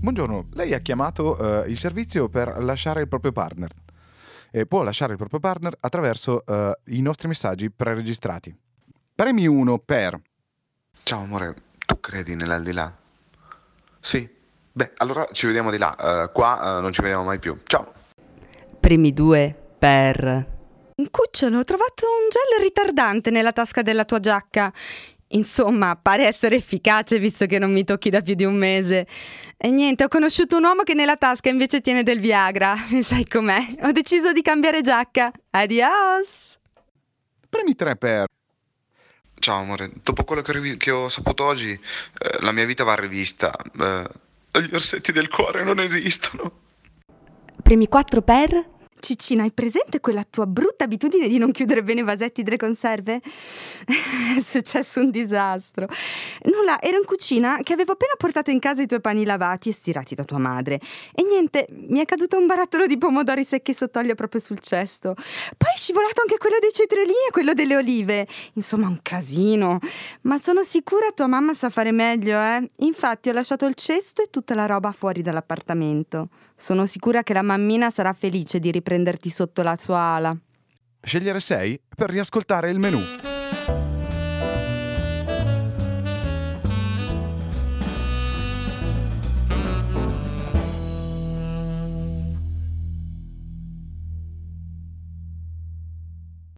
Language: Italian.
Buongiorno, lei ha chiamato il servizio per lasciare il proprio partner. Può lasciare il proprio partner attraverso i nostri messaggi preregistrati. Premi 1 per... Ciao amore, tu credi nell'aldilà? Sì? Beh, allora ci vediamo di là. Qua non ci vediamo mai più. Ciao! Premi 2 per... Cucciolo, ho trovato un gel ritardante nella tasca della tua giacca. Insomma, pare essere efficace visto che non mi tocchi da più di un mese. E niente, ho conosciuto un uomo che nella tasca invece tiene del Viagra. E sai com'è? Ho deciso di cambiare giacca. Adios! Premi 3 per... Ciao amore, dopo quello che ho saputo oggi, la mia vita va rivista. Gli orsetti del cuore non esistono. Premi 4 per... Ciccina, hai presente quella tua brutta abitudine di non chiudere bene i vasetti delle conserve? È successo un disastro. Nulla, ero in cucina che avevo appena portato in casa i tuoi pani lavati e stirati da tua madre. E niente, mi è caduto un barattolo di pomodori secchi sott'olio proprio sul cesto. Poi è scivolato anche quello dei cetriolini e quello delle olive. Insomma, un casino. Ma sono sicura tua mamma sa fare meglio, eh? Infatti ho lasciato il cesto e tutta la roba fuori dall'appartamento. Sono sicura che la mammina sarà felice di riprenderti sotto la sua ala. Scegliere 6 per riascoltare il menù.